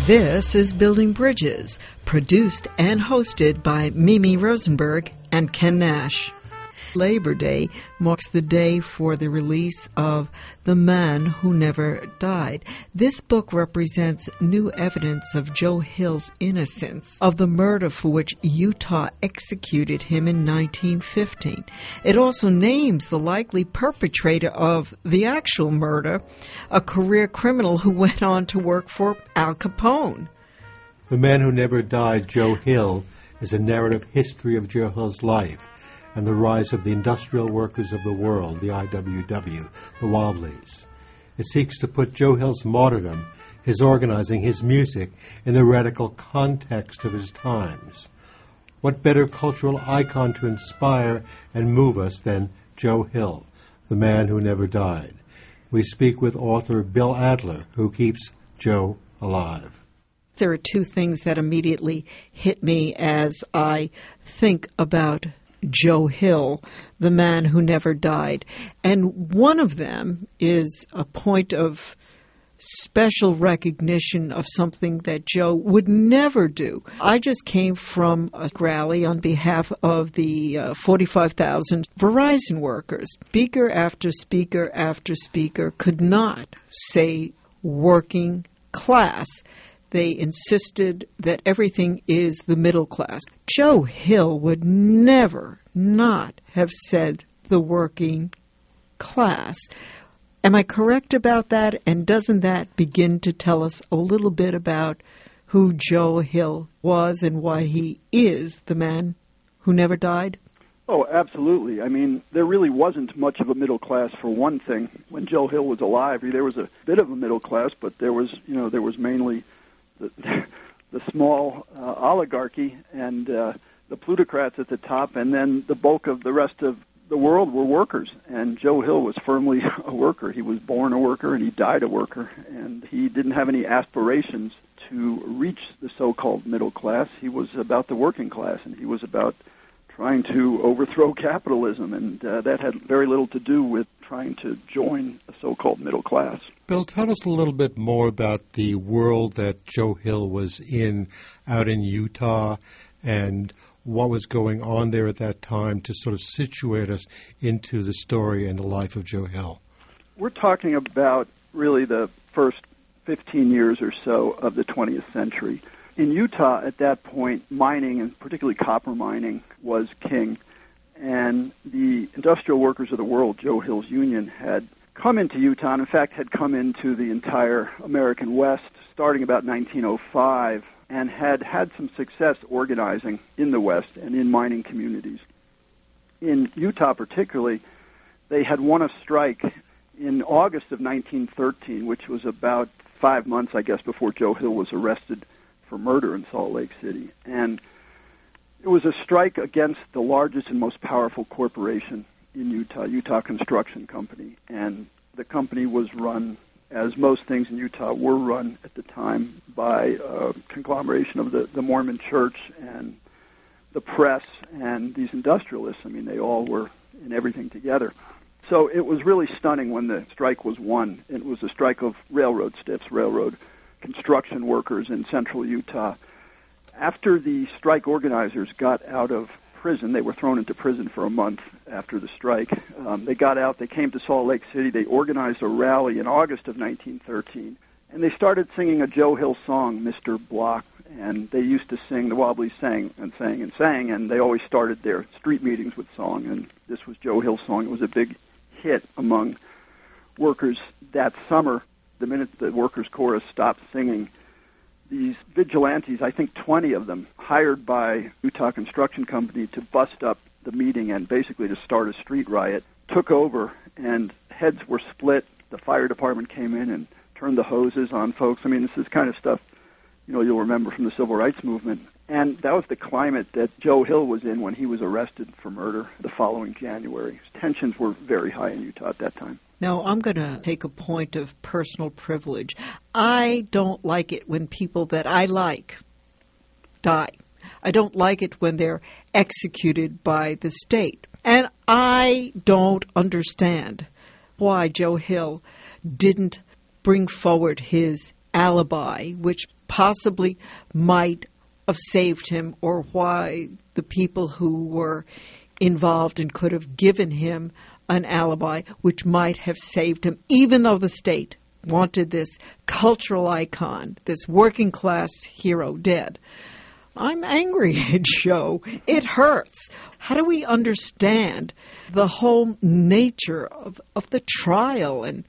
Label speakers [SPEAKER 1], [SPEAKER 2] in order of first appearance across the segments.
[SPEAKER 1] This is Building Bridges, produced and hosted by Mimi Rosenberg and Ken Nash. Labor Day marks the day for the release of The Man Who Never Died. This book represents new evidence of Joe Hill's innocence of the murder for which Utah executed him in 1915. It also names the likely perpetrator of the actual murder, a career criminal who went on to work for Al Capone.
[SPEAKER 2] The Man Who Never Died, Joe Hill, is a narrative history of Joe Hill's life and the rise of the industrial workers of the world, the IWW, the Wobblies. It seeks to put Joe Hill's martyrdom, his organizing, his music, in the radical context of his times. What better cultural icon to inspire and move us than Joe Hill, the man who never died? We speak with author Bill Adler, who keeps Joe alive.
[SPEAKER 1] There are two things that immediately hit me as I think about Joe Hill, the man who never died. And one of them is a point of special recognition of something that Joe would never do. I just came from a rally on behalf of the 45,000 Verizon workers. Speaker after speaker after speaker could not say working class. They insisted that everything is the middle class. Joe Hill would never not have said the working class. Am I correct about that? And doesn't that begin to tell us a little bit about who Joe Hill was and why he is the man who never died?
[SPEAKER 3] Oh, absolutely. I mean, there really wasn't much of a middle class for one thing. When Joe Hill was alive, there was a bit of a middle class, but there was mainly the small oligarchy and the plutocrats at the top, and then the bulk of the rest of the world were workers. And Joe Hill was firmly a worker. He was born a worker and he died a worker, and he didn't have any aspirations to reach the so-called middle class. He was about the working class, and he was about trying to overthrow capitalism, and that had very little to do with trying to join a so-called middle class.
[SPEAKER 2] Bill, tell us a little bit more about the world that Joe Hill was in out in Utah and what was going on there at that time to sort of situate us into the story and the life of Joe Hill.
[SPEAKER 3] We're talking about really the first 15 years or so of the 20th century. In Utah at that point, mining, and particularly copper mining, was king. And the industrial workers of the world, Joe Hill's union, had come into Utah, and in fact had come into the entire American West starting about 1905, and had had some success organizing in the West and in mining communities. In Utah particularly, they had won a strike in August of 1913, which was about 5 months, I guess, before Joe Hill was arrested for murder in Salt Lake City. And it was a strike against the largest and most powerful corporation in Utah, Utah Construction Company. And the company was run, as most things in Utah were run at the time, by a conglomeration of the Mormon Church and the press and these industrialists. I mean, they all were in everything together. So it was really stunning when the strike was won. It was a strike of railroad stiffs, railroad construction workers in central Utah. After the strike organizers got out of prison, they were thrown into prison for a month after the strike. They got out, they came to Salt Lake City, they organized a rally in August of 1913, and they started singing a Joe Hill song, Mr. Block, and they used to sing, the Wobblies sang and sang and sang, and they always started their street meetings with song, and this was Joe Hill's song. It was a big hit among workers that summer. The minute the workers' chorus stopped singing, these vigilantes, I think 20 of them, hired by Utah Construction Company to bust up the meeting and basically to start a street riot, took over, and heads were split. The fire department came in and turned the hoses on folks. I mean, this is kind of stuff, you'll remember from the Civil Rights Movement. And that was the climate that Joe Hill was in when he was arrested for murder the following January. Tensions were very high in Utah at that time.
[SPEAKER 1] Now, I'm going to take a point of personal privilege. I don't like it when people that I like die. I don't like it when they're executed by the state. And I don't understand why Joe Hill didn't bring forward his alibi, which possibly might have saved him, or why the people who were involved and could have given him an alibi, which might have saved him, even though the state wanted this cultural icon, this working class hero dead. I'm angry at Joe. It hurts. How do we understand the whole nature of the trial and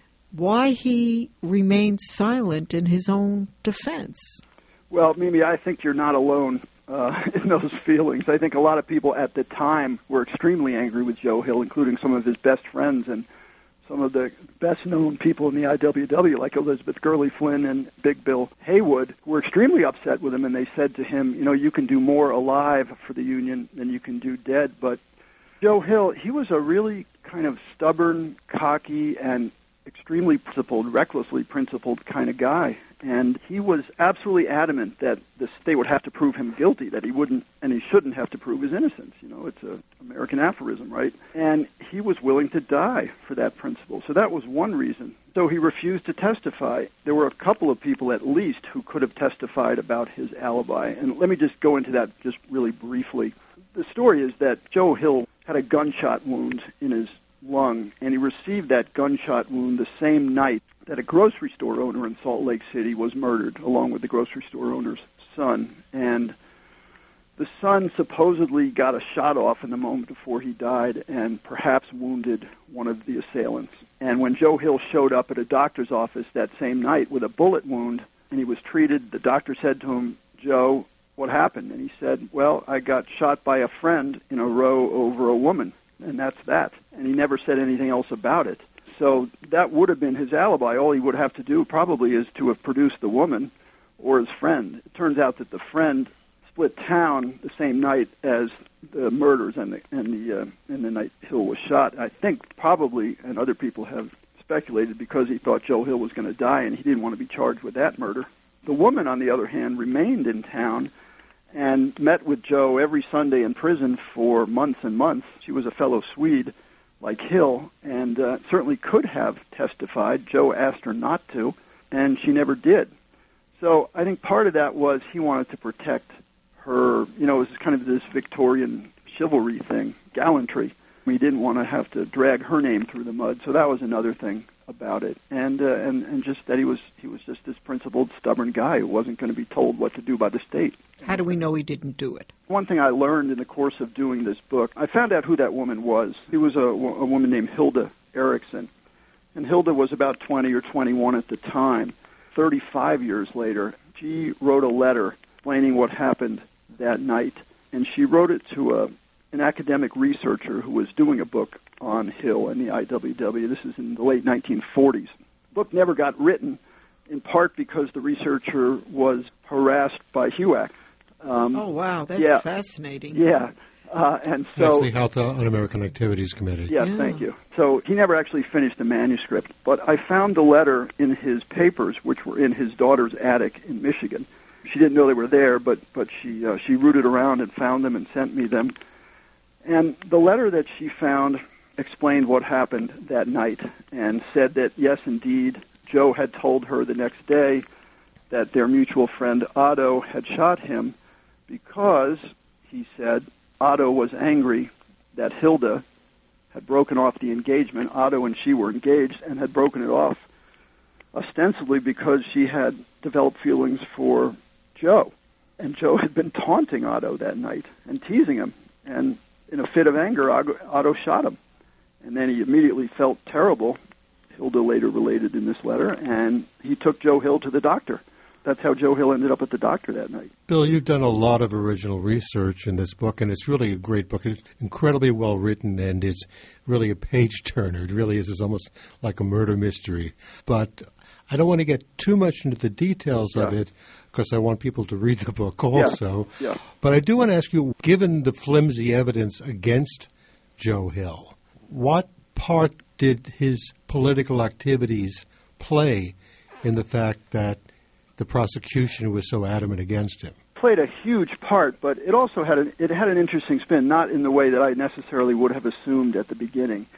[SPEAKER 1] why he remained silent in his own defense?
[SPEAKER 3] Well, Mimi, I think you're not alone in those feelings. I think a lot of people at the time were extremely angry with Joe Hill, including some of his best friends and some of the best-known people in the IWW, like Elizabeth Gurley Flynn and Big Bill Haywood, were extremely upset with him, and they said to him, you know, you can do more alive for the union than you can do dead. But Joe Hill, he was a really kind of stubborn, cocky, and extremely principled, recklessly principled kind of guy. And he was absolutely adamant that the state would have to prove him guilty, that he wouldn't and he shouldn't have to prove his innocence. You know, it's an American aphorism, right? And he was willing to die for that principle. So that was one reason. So he refused to testify. There were a couple of people at least who could have testified about his alibi. And let me just go into that just really briefly. The story is that Joe Hill had a gunshot wound in his lung, and he received that gunshot wound the same night that a grocery store owner in Salt Lake City was murdered, along with the grocery store owner's son. And the son supposedly got a shot off in the moment before he died and perhaps wounded one of the assailants. And when Joe Hill showed up at a doctor's office that same night with a bullet wound and he was treated, the doctor said to him, Joe, what happened? And he said, well, I got shot by a friend in a row over a woman, and that's that. And he never said anything else about it. So that would have been his alibi. All he would have to do probably is to have produced the woman or his friend. It turns out that the friend split town the same night as the murders and the night Hill was shot. I think probably, and other people have speculated, because he thought Joe Hill was going to die and he didn't want to be charged with that murder. The woman, on the other hand, remained in town and met with Joe every Sunday in prison for months and months. She was a fellow Swede, like Hill, and certainly could have testified. Joe asked her not to, and she never did. So I think part of that was he wanted to protect her. You know, it was kind of this Victorian chivalry thing, gallantry. He didn't want to have to drag her name through the mud. So that was another thing about it, and just that he was just this principled, stubborn guy who wasn't going to be told what to do by the state.
[SPEAKER 1] How do we know he didn't do it?
[SPEAKER 3] One thing I learned in the course of doing this book, I found out who that woman was. She was a woman named Hilda Erickson, and Hilda was about 20 or 21 at the time. 35 years later, she wrote a letter explaining what happened that night, and she wrote it to an academic researcher who was doing a book on Hill and the IWW. This is in the late 1940s. The book never got written, in part because the researcher was harassed by HUAC.
[SPEAKER 1] Oh, wow, that's fascinating.
[SPEAKER 3] Yeah. And so
[SPEAKER 2] that's the Health Un-American Activities Committee.
[SPEAKER 3] Yes, thank you. So he never actually finished the manuscript, but I found the letter in his papers, which were in his daughter's attic in Michigan. She didn't know they were there, but she rooted around and found them and sent me them. And the letter that she found explained what happened that night and said that, yes, indeed, Joe had told her the next day that their mutual friend Otto had shot him because, he said, Otto was angry that Hilda had broken off the engagement. Otto and she were engaged and had broken it off ostensibly because she had developed feelings for Joe. And Joe had been taunting Otto that night and teasing him. And in a fit of anger, Otto shot him. And then he immediately felt terrible, Hilda later related in this letter, and he took Joe Hill to the doctor. That's how Joe Hill ended up at the doctor that night.
[SPEAKER 2] Bill, you've done a lot of original research in this book, and it's really a great book. It's incredibly well written, and it's really a page-turner. It really is. It's almost like a murder mystery. But I don't want to get too much into the details of it, because I want people to read the book also.
[SPEAKER 3] Yeah.
[SPEAKER 2] But I do want to ask you, given the flimsy evidence against Joe Hill, what part did his political activities play in the fact that the prosecution was so adamant against him?
[SPEAKER 3] Played a huge part, but it also had an interesting spin, not in the way that I necessarily would have assumed at the beginning.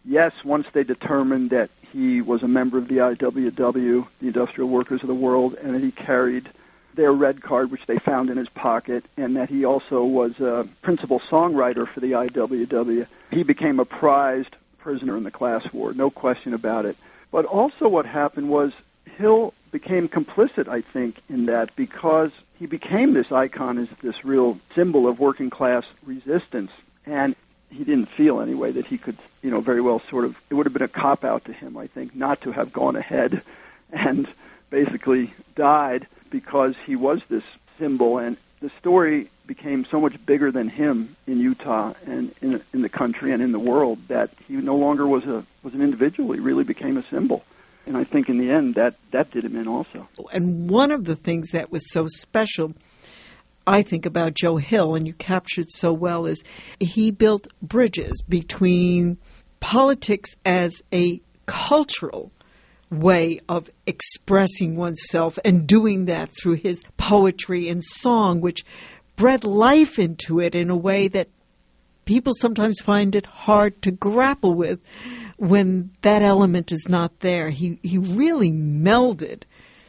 [SPEAKER 3] yes, once they determined that he was a member of the IWW, the Industrial Workers of the World, and that he carried their red card, which they found in his pocket, and that he also was a principal songwriter for the IWW, he became a prized prisoner in the class war, no question about it. But also what happened was Hill became complicit, I think, in that, because he became this icon as this real symbol of working class resistance, and he didn't feel anyway that he could, very well sort of, it would have been a cop-out to him, I think, not to have gone ahead and basically died, because he was this symbol, and the story became so much bigger than him in Utah and in the country and in the world that he no longer was an individual. He really became a symbol. And I think in the end that did him in also.
[SPEAKER 1] And one of the things that was so special, I think, about Joe Hill, and you captured so well, is he built bridges between politics as a cultural way of expressing oneself and doing that through his poetry and song, which bred life into it in a way that people sometimes find it hard to grapple with when that element is not there. He really melded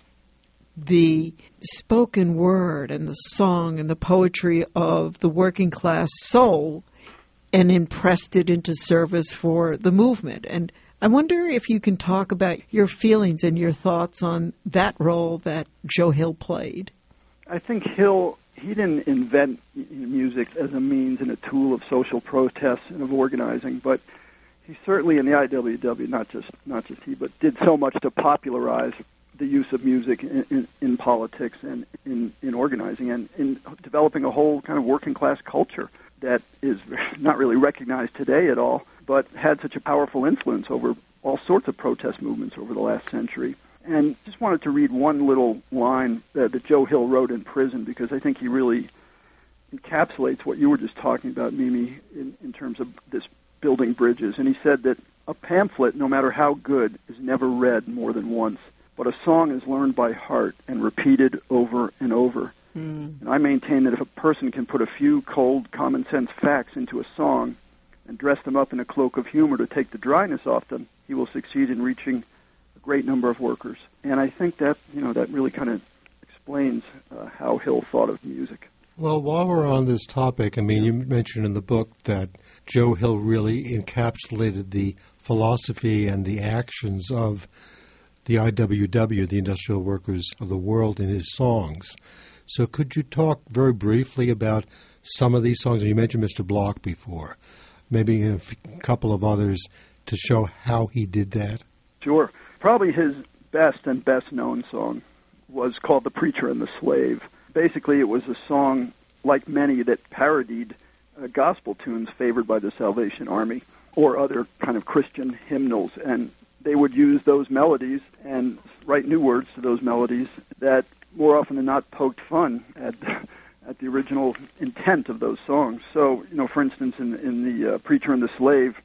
[SPEAKER 1] the spoken word and the song and the poetry of the working class soul and impressed it into service for the movement. And I wonder if you can talk about your feelings and your thoughts on that role that Joe Hill played.
[SPEAKER 3] I think Hill, he didn't invent music as a means and a tool of social protest and of organizing, but he certainly in the IWW, not just he, but did so much to popularize the use of music in politics and in organizing and in developing a whole kind of working class culture that is not really recognized today at all, but had such a powerful influence over all sorts of protest movements over the last century. And just wanted to read one little line that Joe Hill wrote in prison, because I think he really encapsulates what you were just talking about, Mimi, in terms of this building bridges. And he said that a pamphlet, no matter how good, is never read more than once, but a song is learned by heart and repeated over and over. And I maintain that if a person can put a few cold, common-sense facts into a song and dress them up in a cloak of humor to take the dryness off them, he will succeed in reaching a great number of workers. And I think that, that really kind of explains how Hill thought of music.
[SPEAKER 2] Well, while we're on this topic, you mentioned in the book that Joe Hill really encapsulated the philosophy and the actions of the IWW, the Industrial Workers of the World, in his songs. So could you talk very briefly about some of these songs? You mentioned Mr. Block before. Maybe a couple of others to show how he did that.
[SPEAKER 3] Sure. Probably his best and best-known song was called The Preacher and the Slave. Basically, it was a song, like many, that parodied gospel tunes favored by the Salvation Army or other kind of Christian hymnals. And they would use those melodies and write new words to those melodies that more often than not poked fun at the original intent of those songs. So, for instance, in the Preacher and the Slave,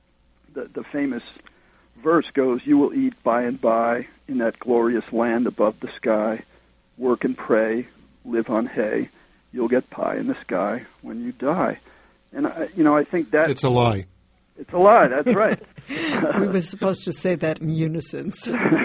[SPEAKER 3] the famous verse goes, "You will eat by and by in that glorious land above the sky. Work and pray, live on hay. You'll get pie in the sky when you die." And, I think that...
[SPEAKER 2] It's a lie.
[SPEAKER 3] It's a lie, that's right.
[SPEAKER 1] We were supposed to say that in unison.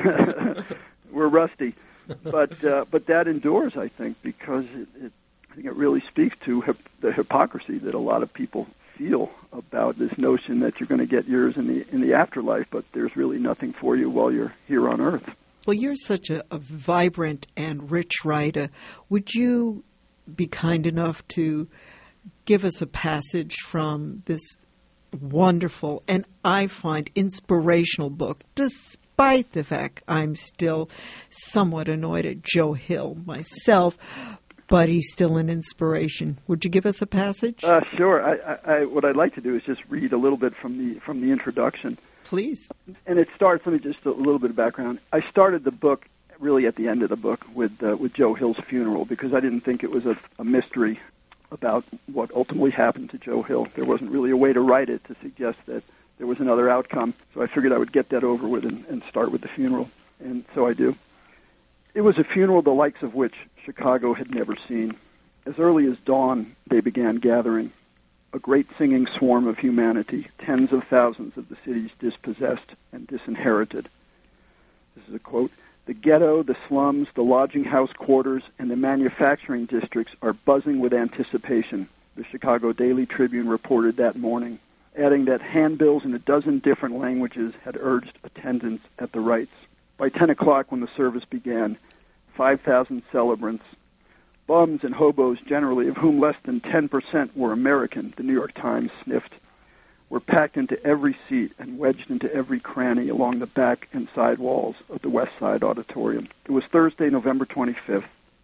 [SPEAKER 3] We're rusty. But that endures, I think, because I think it really speaks to the hypocrisy that a lot of people feel about this notion that you're going to get yours in the afterlife, but there's really nothing for you while you're here on Earth.
[SPEAKER 1] Well, you're such a vibrant and rich writer. Would you be kind enough to give us a passage from this wonderful and I find inspirational book, despite the fact I'm still somewhat annoyed at Joe Hill myself, but he's still an inspiration. Would you give us a passage?
[SPEAKER 3] Sure. I what I'd like to do is just read a little bit from the introduction.
[SPEAKER 1] Please.
[SPEAKER 3] And it starts, let me just a little bit of background. I started the book really at the end of the book with Joe Hill's funeral, because I didn't think it was a mystery about what ultimately happened to Joe Hill. There wasn't really a way to write it to suggest that there was another outcome. So I figured I would get that over with and start with the funeral. And so I do. It was a funeral the likes of which Chicago had never seen. As early as dawn, they began gathering. a great singing swarm of humanity, tens of thousands of the city's dispossessed and disinherited. This is a quote. The ghetto, the slums, the lodging house quarters, and the manufacturing districts are buzzing with anticipation, the Chicago Daily Tribune reported that morning, adding that handbills in a dozen different languages had urged attendance at the rites. By 10 o'clock when the service began, 5,000 celebrants, bums and hobos generally, of whom less than 10% were American, the New York Times sniffed, were packed into every seat and wedged into every cranny along the back and side walls of the West Side Auditorium. It was Thursday, November 25th,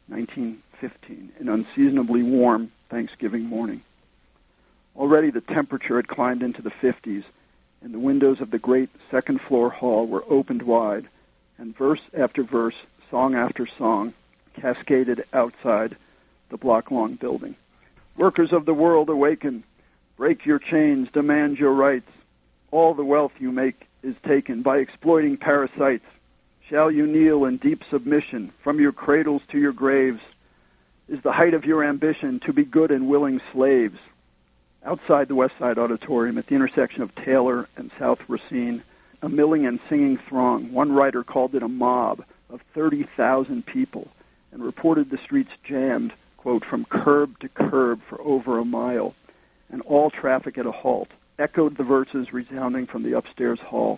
[SPEAKER 3] 1915, an unseasonably warm Thanksgiving morning. Already the temperature had climbed into the 50s, and the windows of the great second-floor hall were opened wide, and verse after verse, song after song, cascaded outside the block-long building. Workers of the world, awaken. Break your chains, demand your rights. All the wealth you make is taken by exploiting parasites. Shall you kneel in deep submission from your cradles to your graves? Is the height of your ambition to be good and willing slaves? Outside the West Side Auditorium, at the intersection of Taylor and South Racine, a milling and singing throng, one writer called it a mob of 30,000 people, and reported the streets jammed, quote, from curb to curb for over a mile, and all traffic at a halt, echoed the verses resounding from the upstairs hall.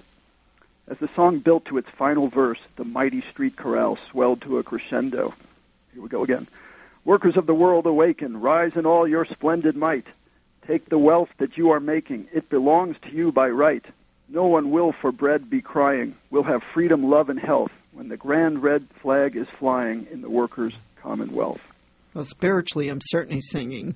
[SPEAKER 3] As the song built to its final verse, the mighty street chorale swelled to a crescendo. Here we go again. Workers of the world, awaken, rise in all your splendid might. Take the wealth that you are making, it belongs to you by right. No one will for bread be crying. We'll have freedom, love, and health when the grand red flag is flying in the workers' commonwealth.
[SPEAKER 1] Well, spiritually, I'm certainly singing.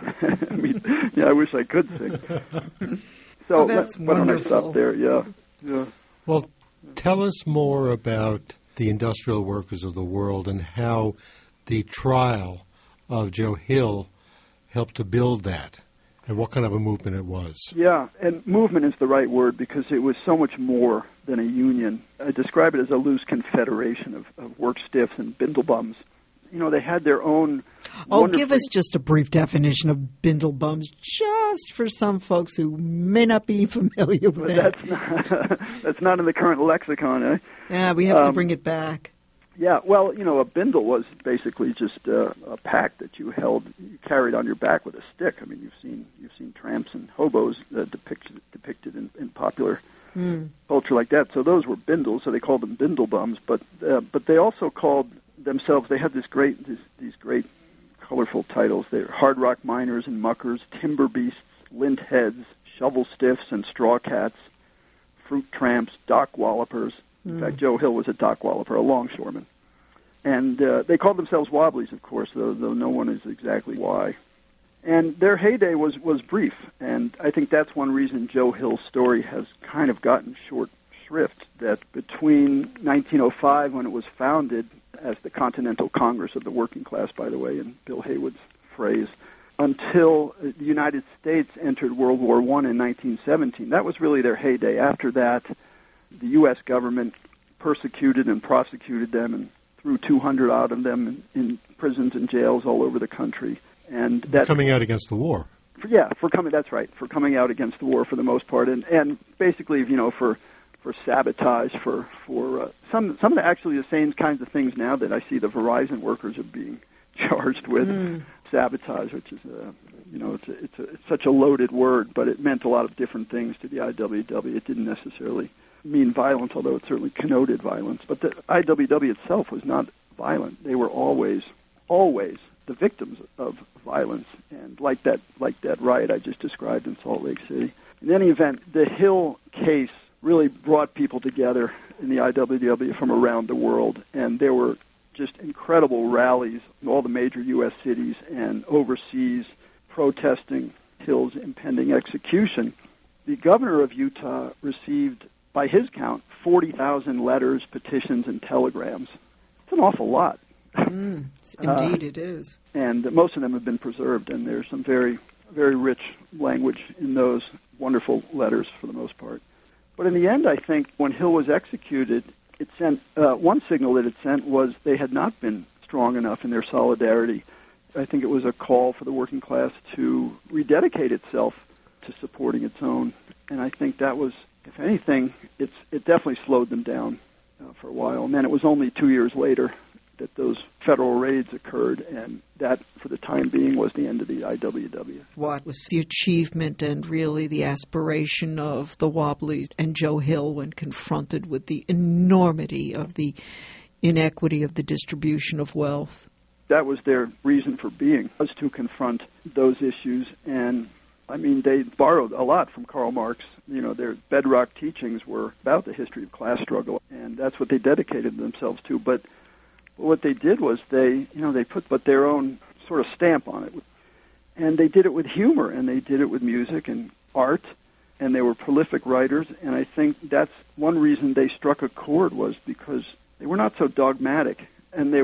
[SPEAKER 3] I mean, yeah, I wish I could sing. So
[SPEAKER 1] that's
[SPEAKER 3] why don't I stop there? Yeah.
[SPEAKER 2] Well, tell us more about the industrial workers of the world and how the trial of Joe Hill helped to build that, and what kind of a movement it was.
[SPEAKER 3] Yeah, and movement is the right word because it was so much more than a union. I describe it as a loose confederation of work stiffs and bindlebums. You know, they had their own...
[SPEAKER 1] Oh, give us just a brief definition of bindlebums, just for some folks who may not be familiar with it.
[SPEAKER 3] That's not in the current lexicon, eh?
[SPEAKER 1] Yeah, we have to bring it back.
[SPEAKER 3] Yeah, well, you know, a bindle was basically just a pack that you carried on your back with a stick. I mean, you've seen tramps and hobos depicted in popular culture like that. So those were bindles, so they called them bindlebums. But they also called themselves. They had these great colorful titles. They're hard rock miners and muckers, timber beasts, lint heads, shovel stiffs and straw cats, fruit tramps, dock wallopers. In fact, Joe Hill was a dock walloper, a longshoreman. And they called themselves Wobblies, of course, though no one is exactly why. And their heyday was brief, and I think that's one reason Joe Hill's story has kind of gotten short shrift, that between 1905, when it was founded as the Continental Congress of the Working Class, by the way, in Bill Haywood's phrase, until the United States entered World War I in 1917. That was really their heyday. After that, the U.S. government persecuted and prosecuted them and threw 200 out of them in prisons and jails all over the country. And that's
[SPEAKER 2] coming out against the war.
[SPEAKER 3] That's right, for coming out against the war for the most part, and basically, you know, for sabotage, for some of the actually the same kinds of things now that I see the Verizon workers are being charged with sabotage, which is it's such a loaded word, but it meant a lot of different things to the IWW. It didn't necessarily mean violence, although it certainly connoted violence. But the IWW itself was not violent. They were always the victims of violence, and like that riot I just described in Salt Lake City. In any event, the Hill case really brought people together in the IWW from around the world, and there were just incredible rallies in all the major U.S. cities and overseas protesting Hill's impending execution. The governor of Utah received, by his count, 40,000 letters, petitions, and telegrams. It's an awful lot.
[SPEAKER 1] Indeed it is.
[SPEAKER 3] And most of them have been preserved, and there's some very, very rich language in those wonderful letters for the most part. But in the end, I think, when Hill was executed, it sent one signal that it sent was they had not been strong enough in their solidarity I think it was a call for the working class to rededicate itself to supporting its own. And I think that was, if anything, it definitely slowed them down for a while. And then it was only 2 years later that those federal raids occurred, and that, for the time being, was the end of the IWW.
[SPEAKER 1] What was the achievement and really the aspiration of the Wobblies and Joe Hill when confronted with the enormity of the inequity of the distribution of wealth?
[SPEAKER 3] That was their reason for being, was to confront those issues. And, I mean, they borrowed a lot from Karl Marx. You know, their bedrock teachings were about the history of class struggle, and that's what they dedicated themselves to. But what they did was they put their own sort of stamp on it. And they did it with humor, and they did it with music and art, and they were prolific writers. And I think that's one reason they struck a chord, was because they were not so dogmatic, and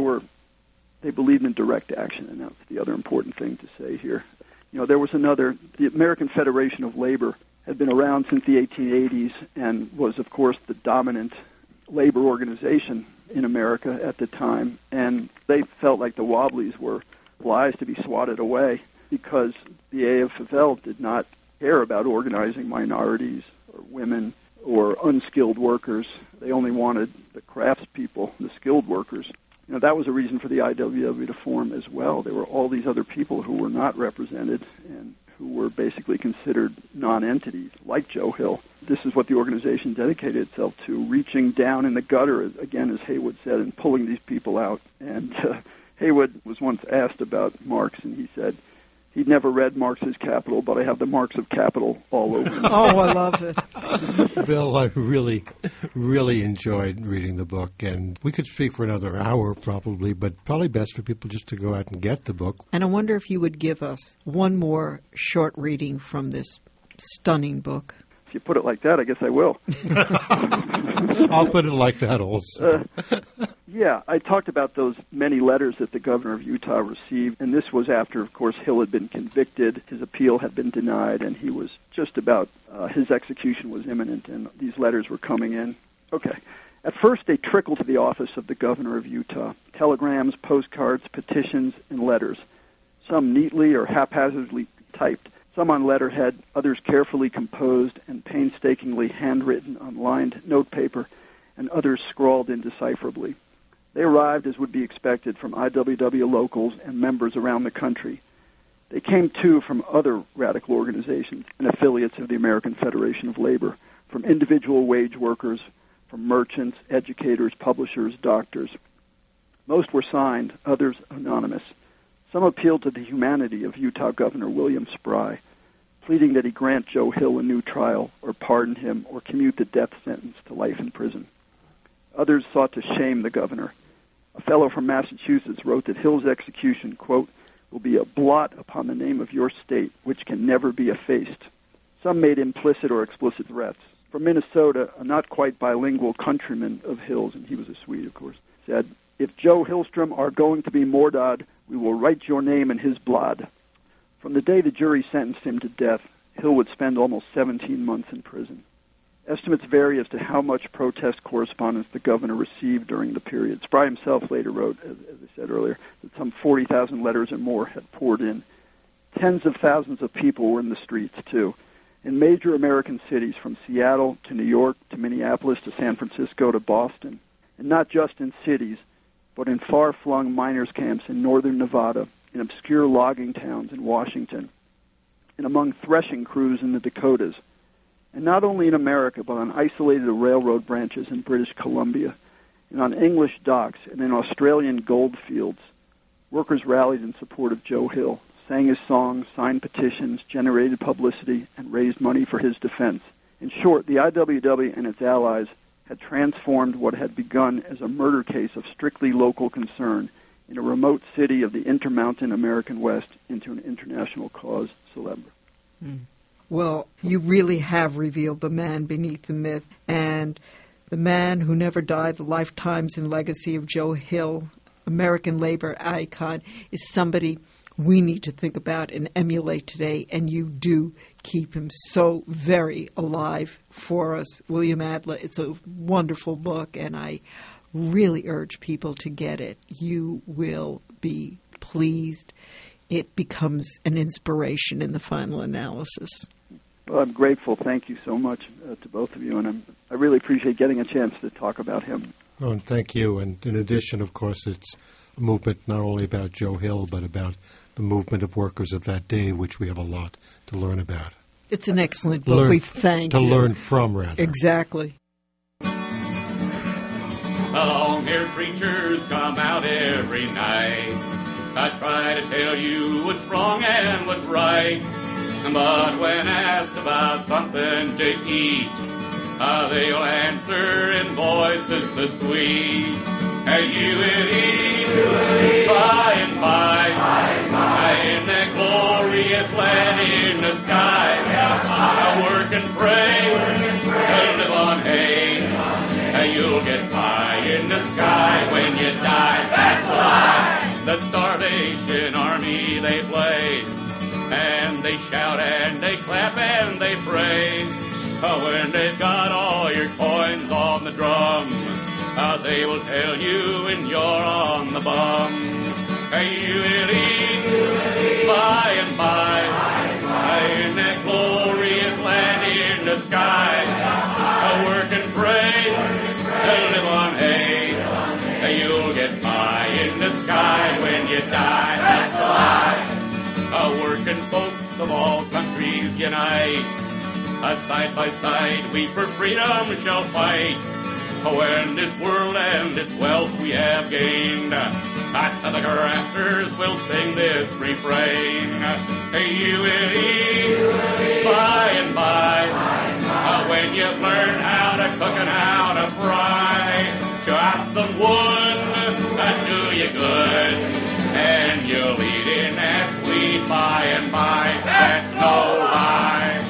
[SPEAKER 3] they believed in direct action, and that's the other important thing to say here. You know, there was the American Federation of Labor had been around since the 1880s and was, of course, the dominant labor organization in America at the time, and they felt like the Wobblies were obliged to be swatted away because the AFL did not care about organizing minorities or women or unskilled workers. They only wanted the craftspeople, the skilled workers. You know, that was a reason for the IWW to form as well. There were all these other people who were not represented and who were basically considered non-entities, like Joe Hill. This is what the organization dedicated itself to, reaching down in the gutter, again, as Haywood said, and pulling these people out. And Haywood was once asked about Marx, and he said, he'd never read Marx's Capital, but I have the marks of capital all over him.
[SPEAKER 1] Oh, I love it.
[SPEAKER 2] Bill, I really, really enjoyed reading the book, and we could speak for another hour probably, but probably best for people just to go out and get the book.
[SPEAKER 1] And I wonder if you would give us one more short reading from this stunning book.
[SPEAKER 3] If you put it like that, I guess I will.
[SPEAKER 2] I'll put it like that also.
[SPEAKER 3] Yeah, I talked about those many letters that the governor of Utah received, and this was after, of course, Hill had been convicted, his appeal had been denied, and he was just about, his execution was imminent, and these letters were coming in. Okay. At first, they trickled to the office of the governor of Utah. Telegrams, postcards, petitions, and letters. Some neatly or haphazardly typed, some on letterhead, others carefully composed and painstakingly handwritten on lined notepaper, and others scrawled indecipherably. They arrived, as would be expected, from IWW locals and members around the country. They came, too, from other radical organizations and affiliates of the American Federation of Labor, from individual wage workers, from merchants, educators, publishers, doctors. Most were signed, others anonymous. Some appealed to the humanity of Utah Governor William Spry, pleading that he grant Joe Hill a new trial or pardon him or commute the death sentence to life in prison. Others sought to shame the governor. A fellow from Massachusetts wrote that Hill's execution, quote, will be a blot upon the name of your state, which can never be effaced. Some made implicit or explicit threats. From Minnesota, a not quite bilingual countryman of Hill's, and he was a Swede, of course, said, if Joe Hillstrom are going to be mordad, we will write your name in his blood. From the day the jury sentenced him to death, Hill would spend almost 17 months in prison. Estimates vary as to how much protest correspondence the governor received during the period. Spry himself later wrote, as I said earlier, that some 40,000 letters or more had poured in. Tens of thousands of people were in the streets, too. In major American cities, from Seattle to New York to Minneapolis to San Francisco to Boston, and not just in cities, but in far-flung miners' camps in northern Nevada, in obscure logging towns in Washington, and among threshing crews in the Dakotas, and not only in America, but on isolated railroad branches in British Columbia, and on English docks and in Australian gold fields. Workers rallied in support of Joe Hill, sang his songs, signed petitions, generated publicity, and raised money for his defense. In short, the IWW and its allies had transformed what had begun as a murder case of strictly local concern in a remote city of the Intermountain American West into an international cause célèbre.
[SPEAKER 1] Well, you really have revealed the man beneath the myth, and the man who never died, the lifetimes and legacy of Joe Hill, American labor icon, is somebody we need to think about and emulate today, and you do keep him so very alive for us. William Adler, it's a wonderful book, and I really urge people to get it. You will be pleased, it becomes an inspiration in the final analysis.
[SPEAKER 3] Well, I'm grateful. Thank you so much to both of you, and I really appreciate getting a chance to talk about him.
[SPEAKER 2] Oh, and thank you. And in addition, of course, it's a movement not only about Joe Hill, but about the movement of workers of that day, which we have a lot to learn about.
[SPEAKER 1] It's an excellent book. We thank you.
[SPEAKER 2] To learn from, rather.
[SPEAKER 1] Exactly.
[SPEAKER 4] The long-haired preachers come out every night. I try to tell you what's wrong and what's right. But when asked about something to eat, they'll answer in voices so sweet. You will eat by and by, in that glorious land in the sky. Work and pray, live on hay. You'll get by in the sky when you die. That's a lie. The Starvation Army, they play, and they shout and they clap and they pray. When they've got all your coins on the drum, they will tell you when you're on the bum. You will eat by and by, in that glorious land in the sky. Work and pray, live on hay. You'll get by in the sky when you die. That's a lie. Working folks of all countries unite. Side by side we for freedom shall fight. When this world and this wealth we have gained, at the rafters we'll sing this refrain. You will eat by and by, when you've learned how to cook and how to fry. Chop some wood, do you good, and you'll eat in that sweet by and by. That's no lie.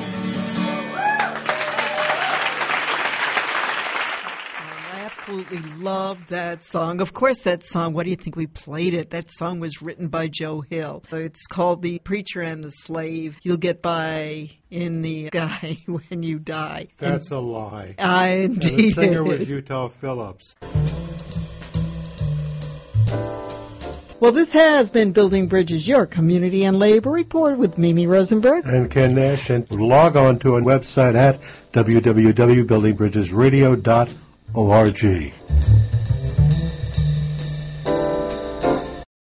[SPEAKER 1] Absolutely loved that song. Of course, that song, what do you think we played it? That song was written by Joe Hill. It's called The Preacher and the Slave. You'll get by in the sky when you die.
[SPEAKER 2] That's a lie.
[SPEAKER 1] Indeed.
[SPEAKER 2] And the singer was Utah Phillips.
[SPEAKER 1] Well, this has been Building Bridges, your community and labor report with Mimi Rosenberg
[SPEAKER 2] and Ken Nash. And log on to our website at www.buildingbridgesradio.org.